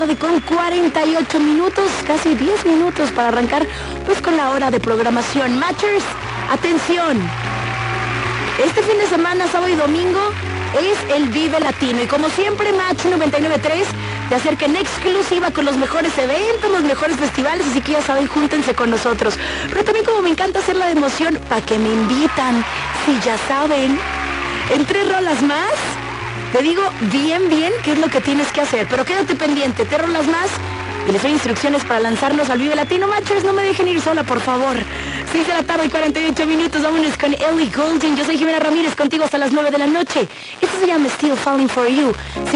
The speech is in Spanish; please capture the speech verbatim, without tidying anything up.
Con cuarenta y ocho minutos, casi diez minutos para arrancar pues con la hora de programación. Matchers, atención, este fin de semana, sábado y domingo, es el Vive Latino y como siempre Match noventa y nueve punto tres te acerca en exclusiva con los mejores eventos, los mejores festivales, así que ya saben, júntense con nosotros. Pero también como me encanta hacer la de emoción, para que me invitan, si ya saben, en tres rolas más te digo bien, bien qué es lo que tienes que hacer, pero quédate pendiente, te rolas más y les doy instrucciones para lanzarnos al Vive Latino. Matchers, no me dejen ir sola, por favor. seis de la tarde y cuarenta y ocho minutos, vámonos con Ellie Goulding. Yo soy Jimena Ramírez, contigo hasta las nueve de la noche. Esto se llama Still Falling For You.